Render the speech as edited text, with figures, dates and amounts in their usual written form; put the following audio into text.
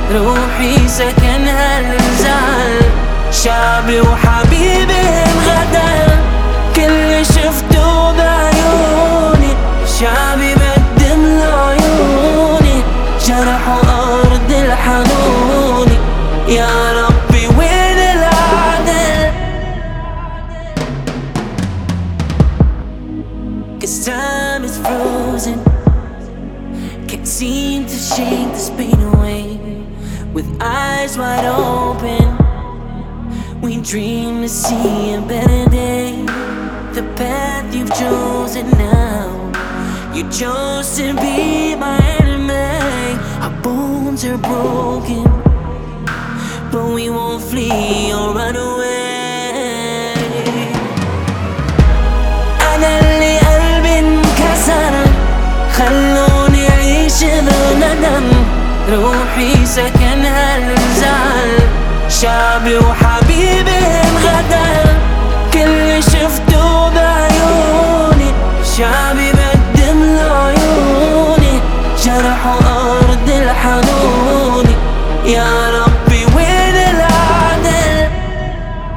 روحي سكنها الزعل، شعبي وحبيبي انغدر. كل شفته بعيوني شعبي بدم لعيوني، جرحوا أرض الحنون. يا ربي وين العدل؟ 'Cause time is frozen, can't seem to shake this pain away. With eyes wide open, we dream to see a better day. The path you've chosen now, you chose to be my enemy. Our bones are broken, but we won't flee or run away. أنا اللي قلبي انكسر، خلوني أعيش بندم. روحي سكنها الزعل، شعبي وحبيبي انغدر. كل شفته بعيوني شعبي بدم لعيوني، جرحوا